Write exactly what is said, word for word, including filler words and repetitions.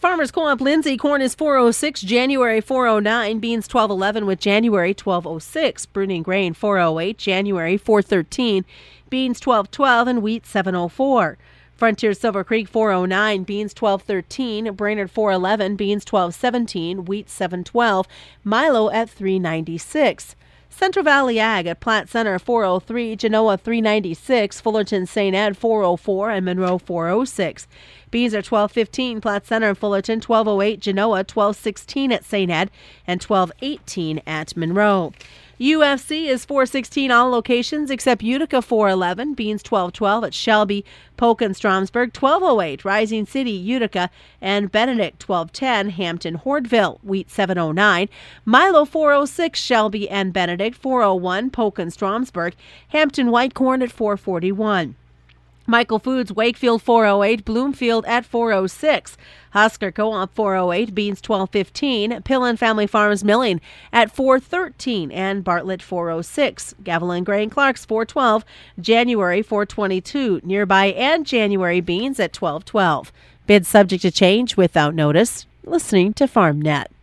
Farmers Co-op Lindsay, corn is four oh six, January four oh nine, beans twelve eleven with January twelve oh six, Bruning grain four oh eight, January four thirteen, beans twelve twelve and wheat seven oh four. Frontier Silver Creek four oh nine, beans twelve thirteen, Brainerd four eleven, beans twelve seventeen, wheat seven twelve, Milo at three ninety-six. Central Valley Ag at Platte Center four oh three, Genoa three ninety-six, Fullerton Saint Ed four oh four, and Monroe four oh six. Beans are twelve fifteen, Platte Center and Fullerton, twelve oh eight, Genoa twelve sixteen at Saint Ed, and twelve eighteen at Monroe. U F C is four sixteen all locations except Utica four eleven, beans twelve twelve at Shelby, Polk and Stromsburg, twelve oh eight, Rising City, Utica, and Benedict twelve ten, Hampton, Hordeville, wheat seven oh nine, Milo four oh six, Shelby and Benedict, four oh one, Polk and Stromsburg, Hampton white corn at four forty-one. Michael Foods, Wakefield four oh eight, Bloomfield at four oh six, Husker Co-op four oh eight, beans twelve fifteen, Pillen Family Farms Milling at four thirteen, and Bartlett four oh six, Gavilan Grain Clark's four twelve, January four twenty-two, Nearby and January beans at twelve twelve. Bid subject to change without notice. Listening to FarmNet.